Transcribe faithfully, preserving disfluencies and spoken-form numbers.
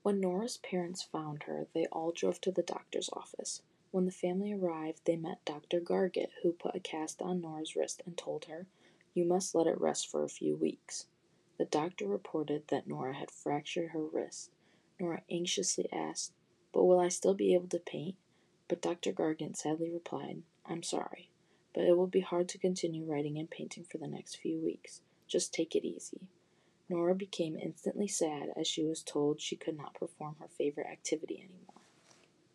When Nora's parents found her, they all drove to the doctor's office. When the family arrived, they met Doctor Gargett, who put a cast on Nora's wrist and told her, "You must let it rest for a few weeks." The doctor reported that Nora had fractured her wrist. Nora anxiously asked, "But will I still be able to paint?" But Doctor Gargett sadly replied, "I'm sorry, but it will be hard to continue writing and painting for the next few weeks. Just take it easy." Nora became instantly sad as she was told she could not perform her favorite activity anymore.